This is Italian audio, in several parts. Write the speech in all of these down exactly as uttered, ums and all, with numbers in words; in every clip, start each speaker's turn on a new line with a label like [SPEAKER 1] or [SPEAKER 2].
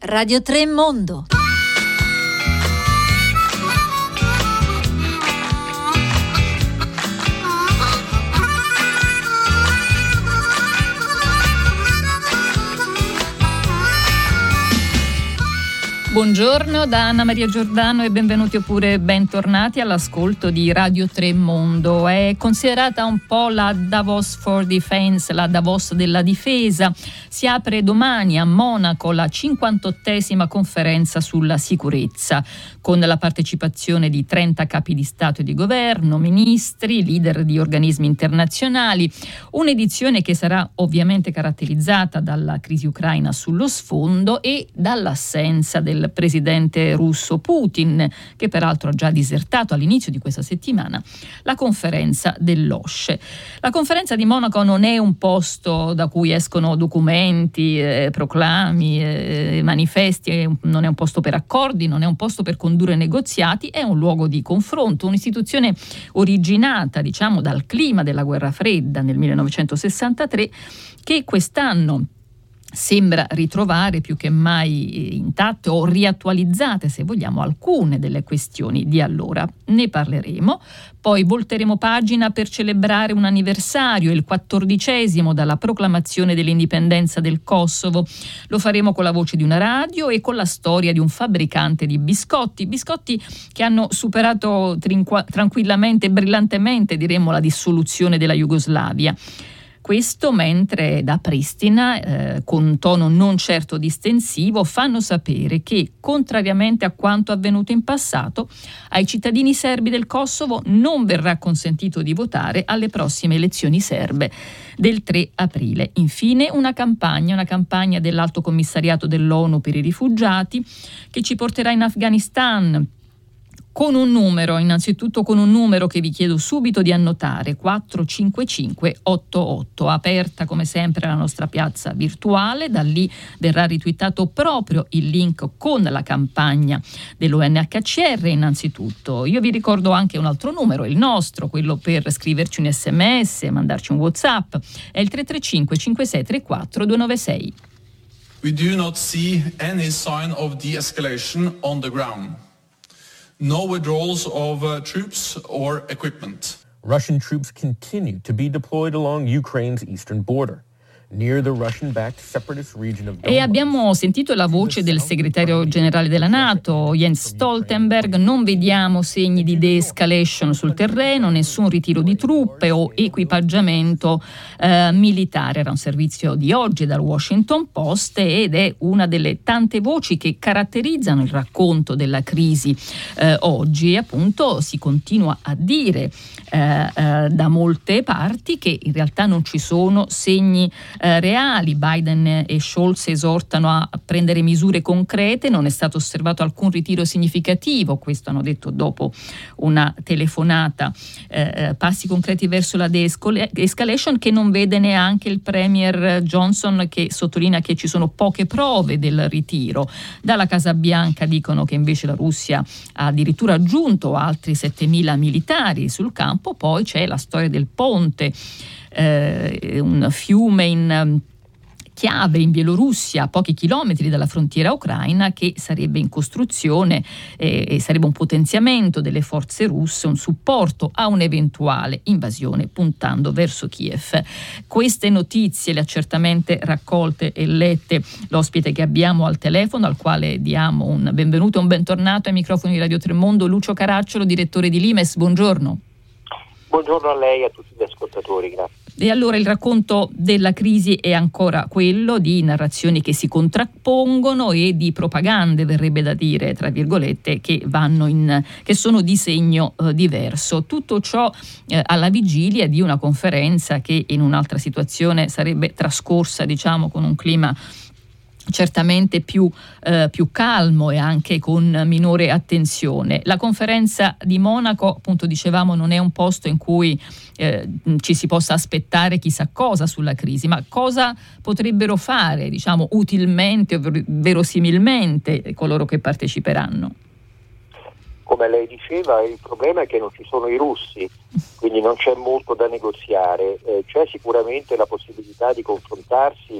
[SPEAKER 1] Radio tre Mondo.
[SPEAKER 2] Buongiorno da Anna Maria Giordano e benvenuti oppure bentornati all'ascolto di Radio tre Mondo. È considerata un po' la Davos for Defense, la Davos della difesa. Si apre domani a Monaco la cinquantottesima conferenza sulla sicurezza, con la partecipazione di trenta capi di Stato e di Governo, ministri, leader di organismi internazionali. Un'edizione che sarà ovviamente caratterizzata dalla crisi ucraina sullo sfondo e dall'assenza del presidente russo Putin, che peraltro ha già disertato all'inizio di questa settimana la conferenza dell'OSCE. La conferenza di Monaco non è un posto da cui escono documenti, eh, proclami, eh, manifesti, è un, non è un posto per accordi, non è un posto per condurre negoziati, è un luogo di confronto, un'istituzione originata, diciamo, dal clima della guerra fredda nel millenovecentosessantatré, che quest'anno sembra ritrovare più che mai intatte o riattualizzate, se vogliamo, alcune delle questioni di allora. Ne parleremo. Poi volteremo pagina per celebrare un anniversario, il quattordicesimo dalla proclamazione dell'indipendenza del Kosovo. Lo faremo con la voce di una radio e con la storia di un fabbricante di biscotti, biscotti che hanno superato trinqua- tranquillamente e brillantemente, diremmo, la dissoluzione della Jugoslavia. Questo mentre da Pristina, eh, con un tono non certo distensivo, fanno sapere che, contrariamente a quanto avvenuto in passato, ai cittadini serbi del Kosovo non verrà consentito di votare alle prossime elezioni serbe del tre aprile. Infine una campagna, una campagna dell'Alto Commissariato dell'ONU per i rifugiati che ci porterà in Afghanistan, con un numero, innanzitutto con un numero che vi chiedo subito di annotare, quattro cinque cinque otto otto, aperta come sempre la nostra piazza virtuale, da lì verrà ritweetato proprio il link con la campagna dell'U N H C R innanzitutto. Io vi ricordo anche un altro numero, il nostro, quello per scriverci un sms, mandarci un WhatsApp, è il tre tre cinque cinque sei tre quattro due nove sei.
[SPEAKER 3] We do not see any sign of de-escalation on the ground. No withdrawals of uh, troops or equipment.
[SPEAKER 4] Russian troops continue to be deployed along Ukraine's eastern border, near the Russian-backed separatist region of Donbass.
[SPEAKER 2] E abbiamo sentito la voce del segretario generale della NATO, Jens Stoltenberg. Non vediamo segni di de-escalation sul terreno, nessun ritiro di truppe o equipaggiamento eh, militare. Era un servizio di oggi dal Washington Post ed è una delle tante voci che caratterizzano il racconto della crisi eh, oggi. Appunto si continua a dire eh, eh, da molte parti che in realtà non ci sono segni Eh, reali. Biden e Scholz esortano a prendere misure concrete, non è stato osservato alcun ritiro significativo, questo hanno detto dopo una telefonata, eh, passi concreti verso la de-escalation che non vede neanche il premier Johnson, che sottolinea che ci sono poche prove del ritiro. Dalla Casa Bianca dicono che invece la Russia ha addirittura aggiunto altri settemila militari sul campo. Poi c'è la storia del ponte, Eh, un fiume in chiave in Bielorussia, a pochi chilometri dalla frontiera ucraina, che sarebbe in costruzione eh, e sarebbe un potenziamento delle forze russe, un supporto a un'eventuale invasione puntando verso Kiev. Queste notizie le ha certamente raccolte e lette l'ospite che abbiamo al telefono, al quale diamo un benvenuto e un bentornato ai microfoni di Radio tre Mondo, Lucio Caracciolo, direttore di Limes. Buongiorno.
[SPEAKER 5] Buongiorno a lei e a tutti gli ascoltatori, grazie.
[SPEAKER 2] E allora il racconto della crisi è ancora quello di narrazioni che si contrappongono e di propagande, verrebbe da dire, tra virgolette, che vanno in che sono di segno eh, diverso. Tutto ciò eh, alla vigilia di una conferenza che in un'altra situazione sarebbe trascorsa, diciamo, con un clima certamente più, eh, più calmo e anche con minore attenzione. La conferenza di Monaco, appunto dicevamo, non è un posto in cui eh, ci si possa aspettare chissà cosa sulla crisi, ma cosa potrebbero fare, diciamo, utilmente o verosimilmente coloro che parteciperanno?
[SPEAKER 5] Come lei diceva, il problema è che non ci sono i russi, quindi non c'è molto da negoziare. Eh, c'è sicuramente la possibilità di confrontarsi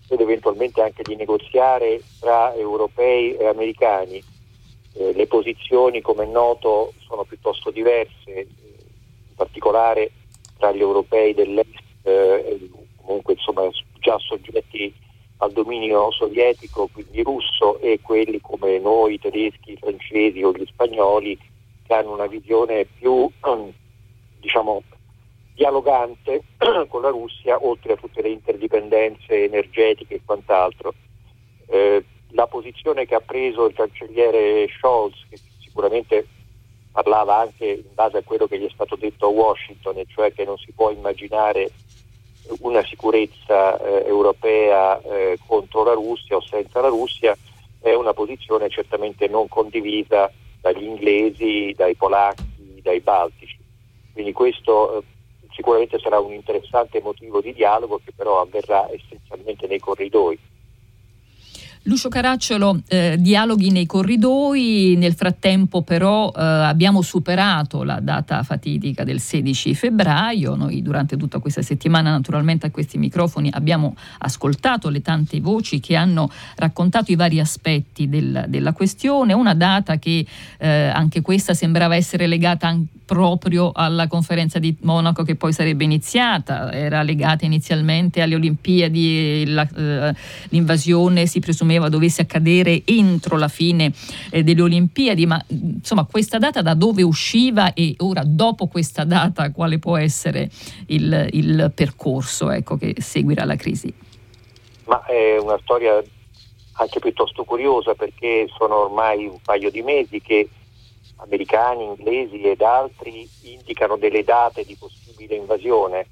[SPEAKER 5] ed eventualmente anche di negoziare tra europei e americani. Eh, le posizioni, come è noto, sono piuttosto diverse, eh, in particolare tra gli europei dell'est, eh, comunque insomma già soggetti al dominio sovietico, quindi russo, e quelli come noi, tedeschi, i francesi o gli spagnoli, che hanno una visione più diciamo dialogante con la Russia, oltre a tutte le interdipendenze energetiche e quant'altro. Eh, la posizione che ha preso il cancelliere Scholz, che sicuramente parlava anche in base a quello che gli è stato detto a Washington, e cioè che non si può immaginare una sicurezza eh, europea eh, contro la Russia o senza la Russia, è una posizione certamente non condivisa dagli inglesi, dai polacchi, dai baltici. Quindi questo eh, sicuramente sarà un interessante motivo di dialogo, che però avverrà essenzialmente nei corridoi.
[SPEAKER 2] Lucio Caracciolo, eh, dialoghi nei corridoi, nel frattempo però eh, abbiamo superato la data fatidica del sedici febbraio, noi durante tutta questa settimana naturalmente a questi microfoni abbiamo ascoltato le tante voci che hanno raccontato i vari aspetti del, della questione, una data che eh, anche questa sembrava essere legata anche proprio alla conferenza di Monaco che poi sarebbe iniziata, era legata inizialmente alle Olimpiadi, la, eh, l'invasione si presumeva dovesse accadere entro la fine eh, delle Olimpiadi, ma insomma questa data da dove usciva e ora dopo questa data quale può essere il, il percorso ecco, che seguirà la crisi?
[SPEAKER 5] Ma è una storia anche piuttosto curiosa, perché sono ormai un paio di mesi che americani, inglesi ed altri indicano delle date di possibile invasione,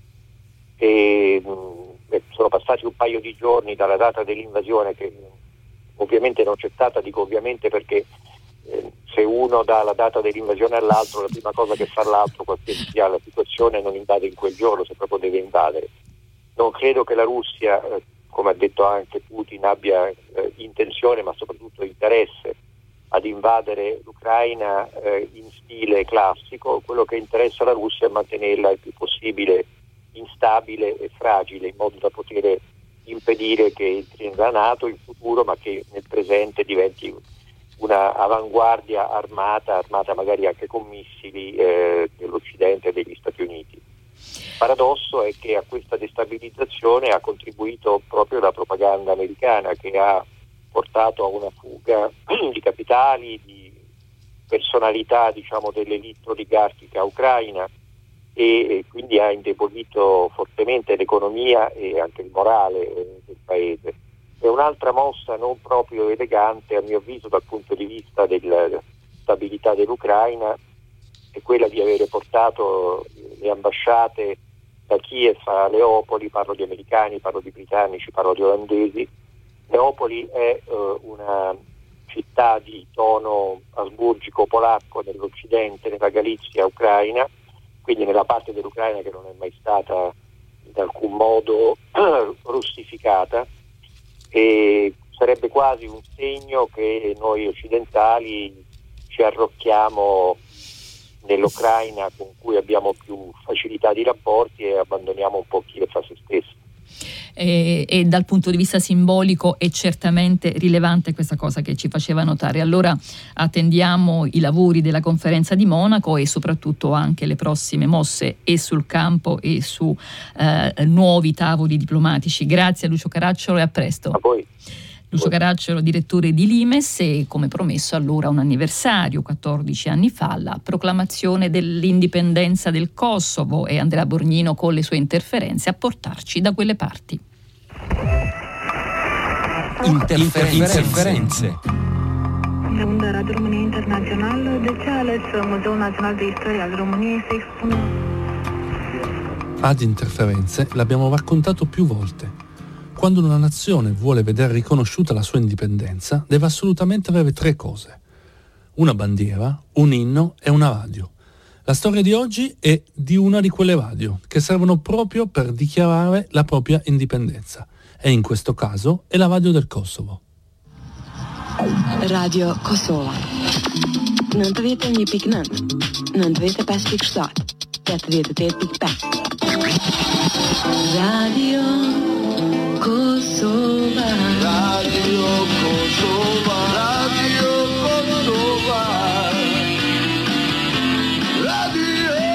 [SPEAKER 5] e mh, sono passati un paio di giorni dalla data dell'invasione, che ovviamente non c'è stata, dico ovviamente perché eh, se uno dà la data dell'invasione all'altro, la prima cosa che fa l'altro, qualsiasi sia la situazione, non invade in quel giorno, se proprio deve invadere. Non credo che la Russia, eh, come ha detto anche Putin, abbia eh, intenzione, ma soprattutto interesse ad invadere l'Ucraina eh, in stile classico. Quello che interessa alla Russia è mantenerla il più possibile instabile e fragile, in modo da poter impedire che entri nella NATO in futuro, ma che nel presente diventi una avanguardia armata, armata magari anche con missili eh, dell'Occidente e degli Stati Uniti. Il paradosso è che a questa destabilizzazione ha contribuito proprio la propaganda americana, che ha portato a una fuga di capitali, di personalità, diciamo, dell'elite oligarchica ucraina, e quindi ha indebolito fortemente l'economia e anche il morale del paese. È un'altra mossa non proprio elegante, a mio avviso, dal punto di vista della stabilità dell'Ucraina, è quella di avere portato le ambasciate da Kiev a Leopoli. Parlo di americani, parlo di britannici, parlo di olandesi. Leopoli è uh, una città di tono asburgico polacco nell'occidente, nella Galizia ucraina, quindi nella parte dell'Ucraina che non è mai stata in alcun modo russificata, e sarebbe quasi un segno che noi occidentali ci arrocchiamo nell'Ucraina con cui abbiamo più facilità di rapporti e abbandoniamo un po' Kiev a se stesso.
[SPEAKER 2] E, e dal punto di vista simbolico è certamente rilevante questa cosa che ci faceva notare. Allora attendiamo i lavori della conferenza di Monaco e soprattutto anche le prossime mosse e sul campo e su eh, nuovi tavoli diplomatici. Grazie a Lucio Caracciolo e a presto.
[SPEAKER 5] A voi.
[SPEAKER 2] Lucio Caracciolo, direttore di Limes, e come promesso allora un anniversario, quattordici anni fa, la proclamazione dell'indipendenza del Kosovo, e Andrea Borgnino con le sue interferenze a portarci da quelle parti.
[SPEAKER 1] Interferenze. Interferenze.
[SPEAKER 6] Segunda Radio România Internațională, de ce a ales Muzeul Național de Istorie al României să expună?
[SPEAKER 1] Ad Interferenze l'abbiamo raccontato più volte. Quando una nazione vuole vedere riconosciuta la sua indipendenza, deve assolutamente avere tre cose: una bandiera, un inno e una radio. La storia di oggi è di una di quelle radio che servono proprio per dichiarare la propria indipendenza, e in questo caso è la radio del Kosovo.
[SPEAKER 7] Radio Kosova. Nëntë vjetë një pikë nëntë, nëntë vjetë pesë pikë shtatë, tetë vjetë tetë pikë pesë. Radio Kosovo.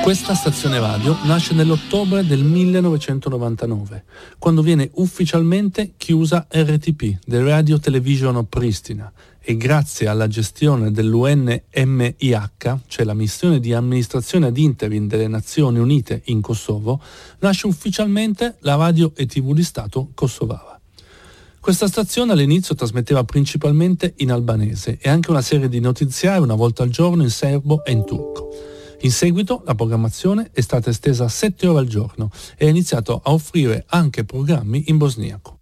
[SPEAKER 1] Questa stazione radio nasce nell'ottobre del millenovecentonovantanove, quando viene ufficialmente chiusa R T P, The Radio Television of Pristina, e grazie alla gestione dell'U N M I H, cioè la missione di amministrazione ad interim delle Nazioni Unite in Kosovo, nasce ufficialmente la radio e tivù di Stato kosovara. Questa stazione all'inizio trasmetteva principalmente in albanese e anche una serie di notiziari una volta al giorno in serbo e in turco. In seguito la programmazione è stata estesa a sette ore al giorno e ha iniziato a offrire anche programmi in bosniaco.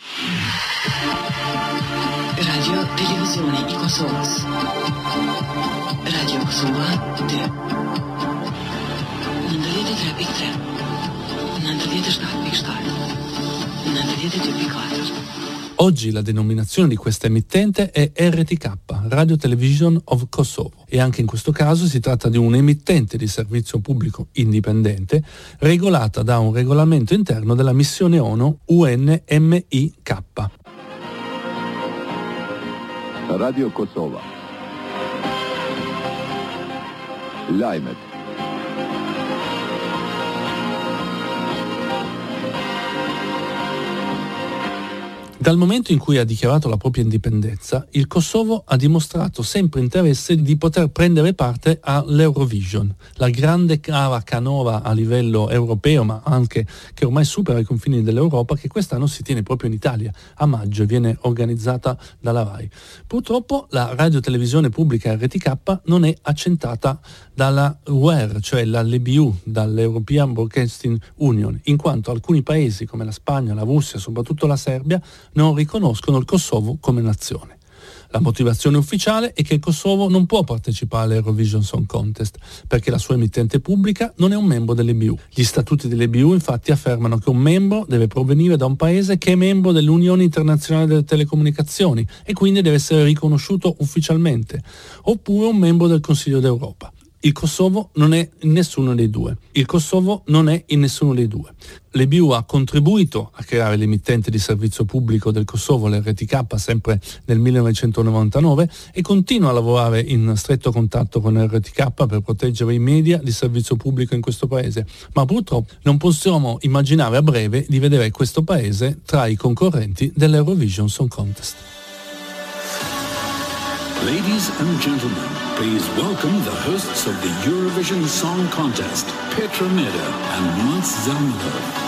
[SPEAKER 7] Radio Televisione i Kosovës. Radio Kosova due. nëntëdhjetë e tre pikë tre. nëntëdhjetë e shtatë pikë shtatë. nëntëdhjetë e dy pikë katër.
[SPEAKER 1] Oggi la denominazione di questa emittente è R T K, Radio Television of Kosovo, e anche in questo caso si tratta di un'emittente di servizio pubblico indipendente regolata da un regolamento interno della missione ONU U N M I K.
[SPEAKER 8] Radio Kosova. Lajmet.
[SPEAKER 1] Dal momento in cui ha dichiarato la propria indipendenza, il Kosovo ha dimostrato sempre interesse di poter prendere parte all'Eurovision, la grande cava canora a livello europeo, ma anche che ormai supera i confini dell'Europa, che quest'anno si tiene proprio in Italia, a maggio, e viene organizzata dalla RAI. Purtroppo la radiotelevisione pubblica R T K non è accentata dalla U E R, cioè la L B U, dall'European Broadcasting Union, in quanto alcuni paesi come la Spagna, la Russia, soprattutto la Serbia, non riconoscono il Kosovo come nazione. La motivazione ufficiale è che il Kosovo non può partecipare all'Eurovision Song Contest perché la sua emittente pubblica non è un membro dell'E B U. Gli statuti dell'E B U infatti affermano che un membro deve provenire da un paese che è membro dell'Unione Internazionale delle Telecomunicazioni e quindi deve essere riconosciuto ufficialmente, oppure un membro del Consiglio d'Europa. Il Kosovo non è in nessuno dei due. Il Kosovo non è in nessuno dei due. L'E B U ha contribuito a creare l'emittente di servizio pubblico del Kosovo, l'R T K, sempre nel millenovecentonovantanove, e continua a lavorare in stretto contatto con l'R T K per proteggere i media di servizio pubblico in questo paese. Ma purtroppo non possiamo immaginare a breve di vedere questo paese tra i concorrenti dell'Eurovision Song Contest.
[SPEAKER 9] Ladies and gentlemen, please welcome the hosts of the Eurovision Song Contest, Petra Meder and Mats Zelmerlöw.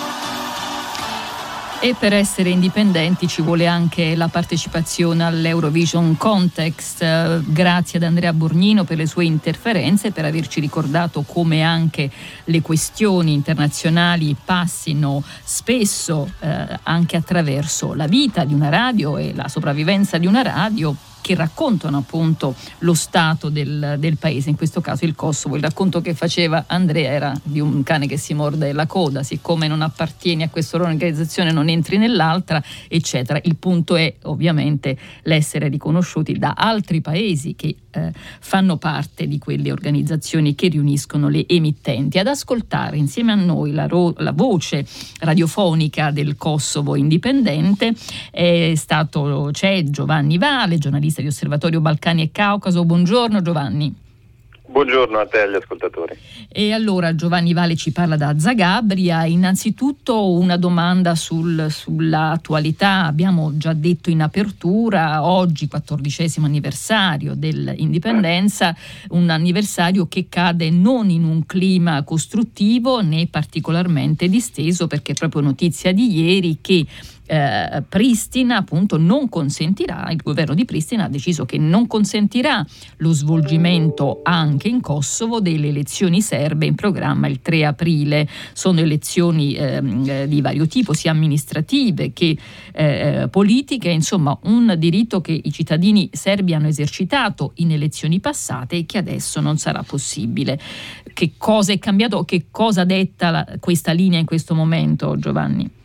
[SPEAKER 2] E per essere indipendenti ci vuole anche la partecipazione all'Eurovision Contest. Eh, grazie ad Andrea Borgnino per le sue interferenze, per averci ricordato come anche le questioni internazionali passino spesso eh, anche attraverso la vita di una radio e la sopravvivenza di una radio, che raccontano appunto lo stato del, del paese, in questo caso il Kosovo. Il racconto che faceva Andrea era di un cane che si morde la coda, siccome non appartieni a questa organizzazione non entri nell'altra, eccetera. Il punto è ovviamente l'essere riconosciuti da altri paesi che eh, fanno parte di quelle organizzazioni che riuniscono le emittenti. Ad ascoltare insieme a noi la, ro- la voce radiofonica del Kosovo indipendente è stato, c'è Giovanni Vale, giornalista di Osservatorio Balcani e Caucaso. Buongiorno Giovanni.
[SPEAKER 5] Buongiorno a te e agli ascoltatori.
[SPEAKER 2] E allora Giovanni Vale ci parla da Zagabria. Innanzitutto una domanda sul, sull'attualità. Abbiamo già detto in apertura, oggi quattordicesimo anniversario dell'indipendenza, un anniversario che cade non in un clima costruttivo né particolarmente disteso, perché è proprio notizia di ieri che Eh, Pristina appunto non consentirà, il governo di Pristina ha deciso che non consentirà lo svolgimento anche in Kosovo delle elezioni serbe in programma il tre aprile. Sono elezioni eh, di vario tipo, sia amministrative che eh, politiche, insomma un diritto che i cittadini serbi hanno esercitato in elezioni passate e che adesso non sarà possibile. Che cosa è cambiato? Che cosa detta la, questa linea in questo momento, Giovanni?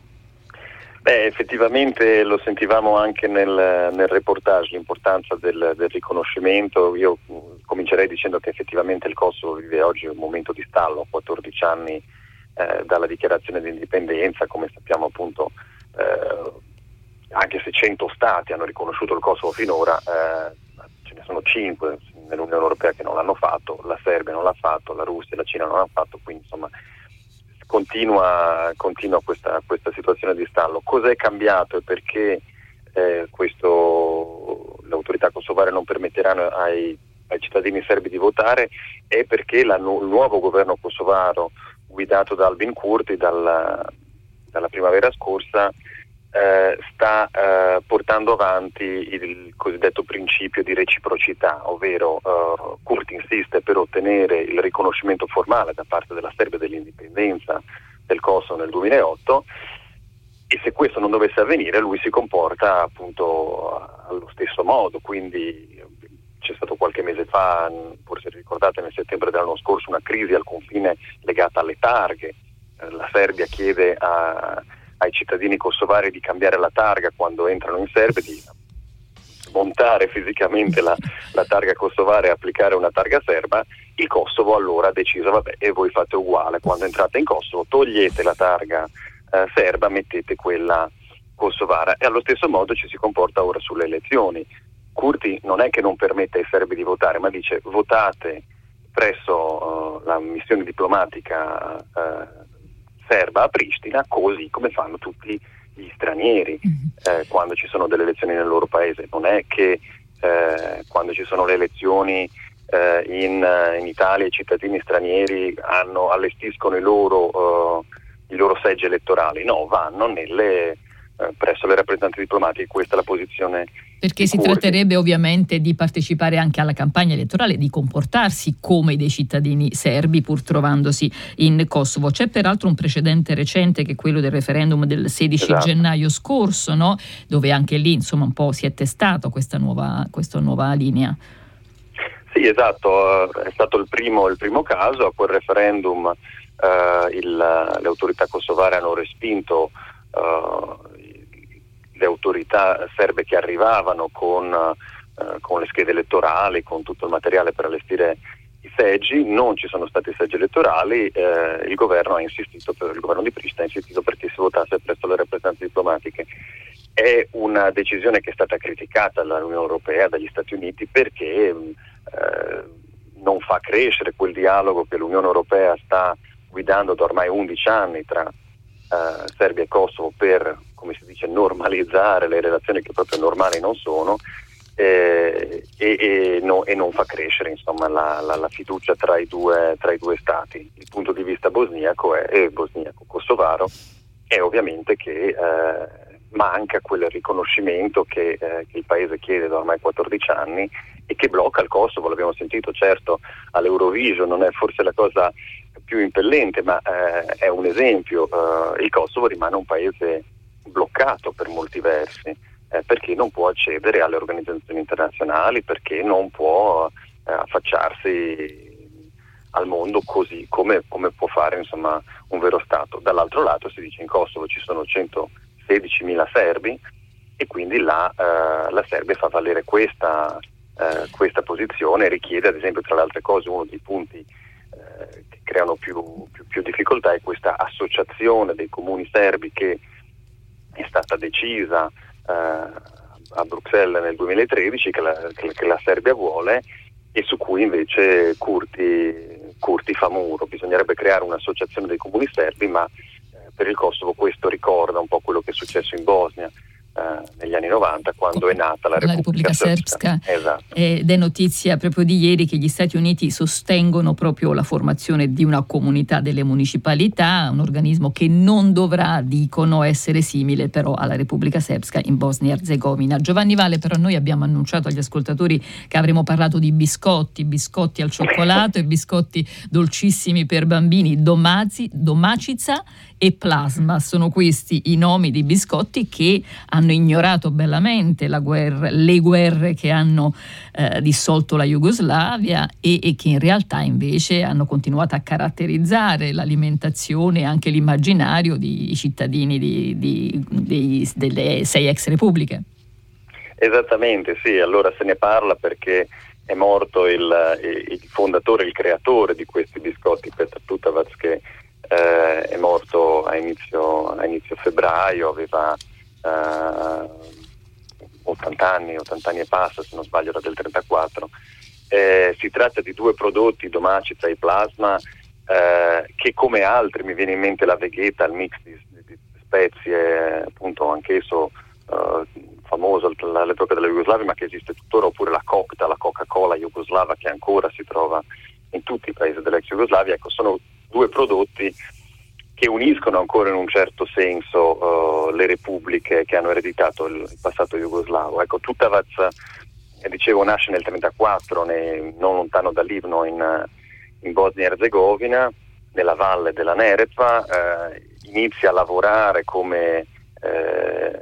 [SPEAKER 5] Beh, effettivamente lo sentivamo anche nel, nel reportage, l'importanza del, del riconoscimento. Io comincerei dicendo che effettivamente il Kosovo vive oggi un momento di stallo, quattordici anni eh, dalla dichiarazione di indipendenza. Come sappiamo appunto, eh, anche se cento stati hanno riconosciuto il Kosovo finora, eh, ce ne sono cinque
[SPEAKER 10] nell'Unione Europea che non l'hanno fatto, la Serbia non l'ha fatto, la Russia e la Cina non l'hanno fatto, quindi insomma continua, continua questa, questa situazione di stallo. Cos'è cambiato e perché eh, questo, le autorità kosovare non permetteranno ai, ai cittadini serbi di votare? È perché la, il nuovo governo kosovaro guidato da Albin Kurti dalla, dalla primavera scorsa Eh, sta eh, portando avanti il cosiddetto principio di reciprocità, ovvero eh, Kurti insiste per ottenere il riconoscimento formale da parte della Serbia dell'indipendenza del Kosovo nel duemilaotto, e se questo non dovesse avvenire lui si comporta appunto allo stesso modo. Quindi c'è stato qualche mese fa, forse ricordate, nel settembre dell'anno scorso, una crisi al confine legata alle targhe. Eh, la Serbia chiede a ai cittadini kosovari di cambiare la targa quando entrano in Serbia, di montare fisicamente la, la targa kosovare e applicare una targa serba. Il Kosovo allora ha deciso, vabbè, e voi fate uguale, quando entrate in Kosovo togliete la targa eh, serba, mettete quella kosovara, e allo stesso modo ci si comporta ora sulle elezioni. Kurti non è che non permette ai serbi di votare, ma dice votate presso uh, la missione diplomatica uh, serba a Pristina, così come fanno tutti gli stranieri eh, quando ci sono delle elezioni nel loro paese. Non è che eh, quando ci sono le elezioni eh, in, in Italia i cittadini stranieri hanno, allestiscono i loro, uh, i loro seggi elettorali, no, vanno nelle, eh, presso le rappresentanze diplomatiche. Questa è la posizione.
[SPEAKER 2] Perché si
[SPEAKER 10] Kurti.
[SPEAKER 2] tratterebbe ovviamente di partecipare anche alla campagna elettorale, di comportarsi come dei cittadini serbi pur trovandosi in Kosovo. C'è peraltro un precedente recente che è quello del referendum del sedici
[SPEAKER 10] esatto.
[SPEAKER 2] gennaio scorso, no? Dove anche lì insomma un po' si è testato questa nuova, questa nuova linea.
[SPEAKER 10] Sì, esatto, è stato il primo, il primo caso. A quel referendum uh, il, le autorità kosovare hanno respinto uh, le autorità serbe che arrivavano con, uh, con le schede elettorali, con tutto il materiale per allestire i seggi. Non ci sono stati seggi elettorali, eh, il governo ha insistito, per, il governo di Pristina ha insistito perché si votasse presso le rappresentanze diplomatiche. È una decisione che è stata criticata dall'Unione Europea, dagli Stati Uniti, perché eh, non fa crescere quel dialogo che l'Unione Europea sta guidando da ormai undici anni tra Uh, Serbia e Kosovo per, come si dice, normalizzare le relazioni che proprio normali non sono, eh, e, e, no, e non fa crescere insomma la, la, la fiducia tra i due tra i due stati. Il punto di vista bosniaco è, eh, bosniaco-kosovaro è ovviamente che eh, manca quel riconoscimento che, eh, che il paese chiede da ormai quattordici anni e che blocca il Kosovo. L'abbiamo sentito, certo, all'Eurovision non è forse la cosa più impellente, ma eh, è un esempio. Eh, il Kosovo rimane un paese bloccato per molti versi, eh, perché non può accedere alle organizzazioni internazionali, perché non può eh, affacciarsi al mondo così come, come può fare insomma un vero Stato. Dall'altro lato si dice in Kosovo ci sono centosedicimila serbi e quindi là eh, la Serbia fa valere questa, eh, questa posizione e richiede, ad esempio, tra le altre cose, uno dei punti eh, che creano più, più, più difficoltà è questa associazione dei comuni serbi che è stata decisa eh, a Bruxelles nel duemilatredici, che la, che, che la Serbia vuole, e su cui invece Kurti, Kurti fa muro. Bisognerebbe creare un'associazione dei comuni serbi, ma eh, per il Kosovo questo ricorda un po' quello che è successo in Bosnia eh, negli anni novanta, quando è nata la Repubblica,
[SPEAKER 2] la Repubblica Srpska.
[SPEAKER 10] Esatto.
[SPEAKER 2] Ed è notizia proprio di ieri che gli Stati Uniti sostengono proprio la formazione di una comunità delle municipalità, un organismo che non dovrà, dicono, essere simile però alla Repubblica Srpska in Bosnia e Erzegovina. Giovanni Vale, però noi abbiamo annunciato agli ascoltatori che avremmo parlato di biscotti, biscotti al cioccolato e biscotti dolcissimi per bambini, domazi, domacica e plasma. Sono questi i nomi di biscotti che hanno ignorato bellamente la guerra, le guerre che hanno eh, dissolto la Jugoslavia e, e che in realtà invece hanno continuato a caratterizzare l'alimentazione e anche l'immaginario di cittadini di, di, di, delle sei ex repubbliche.
[SPEAKER 10] Esattamente, sì, allora se ne parla perché è morto il, il fondatore, il creatore di questi biscotti, Petr Tutavac, che eh, è morto a inizio, a inizio febbraio, aveva Uh, ottanta anni, ottanta anni e passa, se non sbaglio era del trentaquattro, Eh, si tratta di due prodotti, Domaćica e Plasma, eh, che come altri, mi viene in mente la Vegeta, il mix di, di, di spezie, appunto anch'esso eh, famoso all'epoca della Jugoslavia, ma che esiste tuttora, oppure la Kokta, la Coca-Cola jugoslava, che ancora si trova in tutti i paesi dell'ex Jugoslavia. Ecco, sono due prodotti che uniscono ancora in un certo senso uh, le repubbliche che hanno ereditato il, il passato jugoslavo. Ecco, Tutavac, eh, dicevo, nasce nel trentaquattro, nei, non lontano da Livno, in, in Bosnia e Erzegovina, nella valle della Neretva. Eh, inizia a lavorare come eh,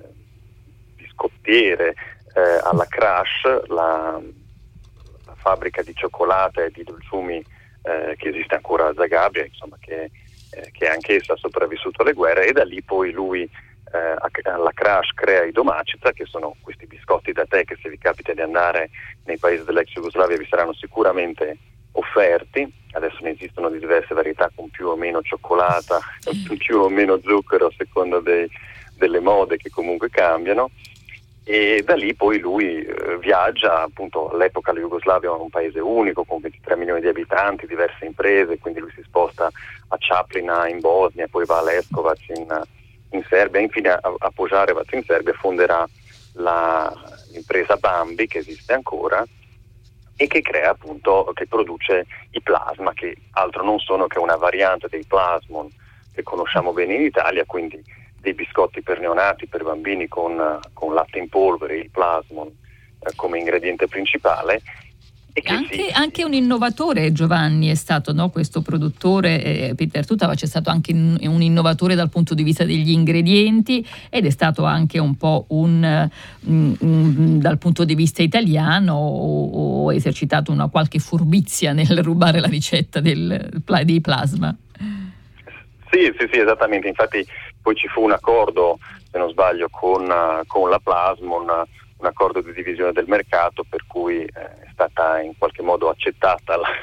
[SPEAKER 10] biscottiere eh, alla Kraš, la, la fabbrica di cioccolata e di dolciumi eh, che esiste ancora a Zagabria, insomma, che eh, che anch'essa ha sopravvissuto alle guerre, e da lì poi lui eh, alla Kraš crea i Domaćica, che sono questi biscotti da tè che, se vi capita di andare nei paesi dell'ex Jugoslavia, vi saranno sicuramente offerti. Adesso ne esistono di diverse varietà con più o meno cioccolata, più o meno zucchero, a seconda dei, delle mode che comunque cambiano. E da lì poi lui eh, viaggia, appunto all'epoca la Jugoslavia era un paese unico con ventitré milioni di abitanti, diverse imprese, quindi lui si sposta a Čapljina in Bosnia, poi va a Leskovac in, in Serbia, e infine a, a Požarevac in Serbia fonderà la, l'impresa Bambi, che esiste ancora e che crea, appunto, che produce i Plasma, che altro non sono che una variante dei Plasmon che conosciamo bene in Italia, quindi dei biscotti per neonati, per bambini con, con latte in polvere, il Plasmon eh, come ingrediente principale. E che
[SPEAKER 2] anche,
[SPEAKER 10] si...
[SPEAKER 2] anche un innovatore, Giovanni, è stato, no? Questo produttore, eh, Peter Tutavac, è stato anche un innovatore dal punto di vista degli ingredienti, ed è stato anche un po' un, un, un dal punto di vista italiano, o, o esercitato una qualche furbizia nel rubare la ricetta del, dei Plasma.
[SPEAKER 10] Sì, sì, sì, esattamente. Infatti poi ci fu un accordo, se non sbaglio, con, con la Plasmon, un accordo di divisione del mercato, per cui eh, è stata in qualche modo accettata la,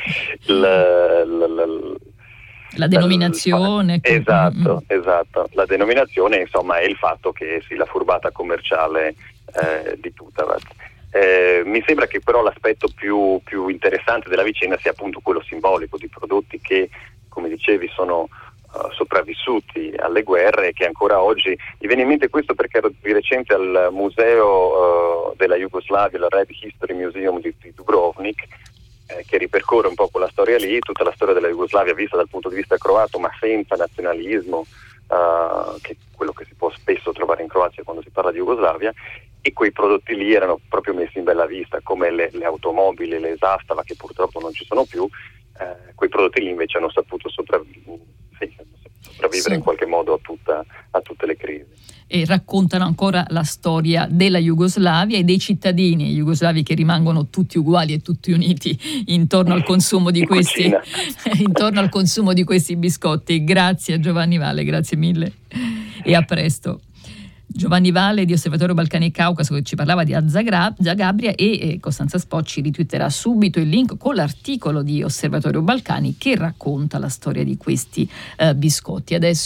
[SPEAKER 10] la, la, la,
[SPEAKER 2] la denominazione.
[SPEAKER 10] La, esatto, mm. esatto. La denominazione, insomma, è il fatto che sì, la furbata commerciale eh, di Tutavac. Eh, mi sembra che però l'aspetto più, più interessante della vicenda sia appunto quello simbolico, di prodotti che, come dicevi, sono Uh, sopravvissuti alle guerre e che ancora oggi, mi viene in mente questo perché ero di recente al museo uh, della Jugoslavia, il Red History Museum di, di Dubrovnik, eh, che ripercorre un po' quella storia lì, tutta la storia della Jugoslavia vista dal punto di vista croato, ma senza nazionalismo, uh, che è quello che si può spesso trovare in Croazia quando si parla di Jugoslavia. E quei prodotti lì erano proprio messi in bella vista, come le, le automobili, le Zastava, che purtroppo non ci sono più. Eh, quei prodotti lì invece hanno saputo sopravvivere, sì, sopravvivere sì. in qualche modo a, tutta, a tutte le crisi.
[SPEAKER 2] E raccontano ancora la storia della Jugoslavia e dei cittadini jugoslavi, che rimangono tutti uguali e tutti uniti intorno al consumo di questi intorno al consumo di questi biscotti. Grazie a Giovanni Vale, grazie mille e a presto. Giovanni Vale di Osservatorio Balcani e Caucaso, che ci parlava di Zagabria, e Costanza Spocci ritwitterà subito il link con l'articolo di Osservatorio Balcani che racconta la storia di questi uh, biscotti. Adesso